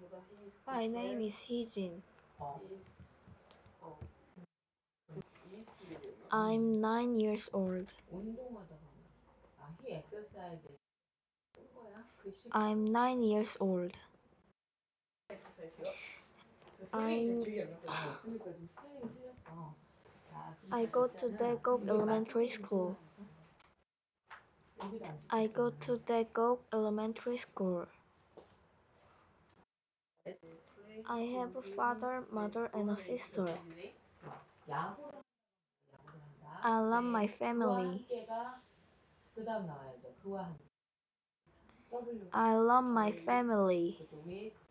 My name is Heejin. I'm 9 years old. I'm 9 years old. I'm, I go to Daegok Elementary School. I go to Daegok Elementary School. I have a father, mother, and a sister. I love my family. I love my family.